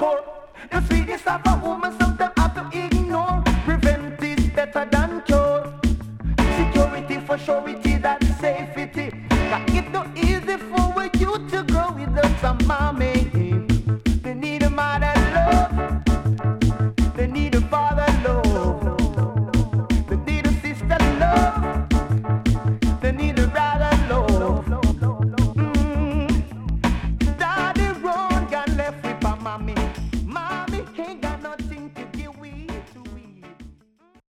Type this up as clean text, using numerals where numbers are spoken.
store. The sweetness of a woman sometimes have to ignore. Prevent is better than cure. Security for surety that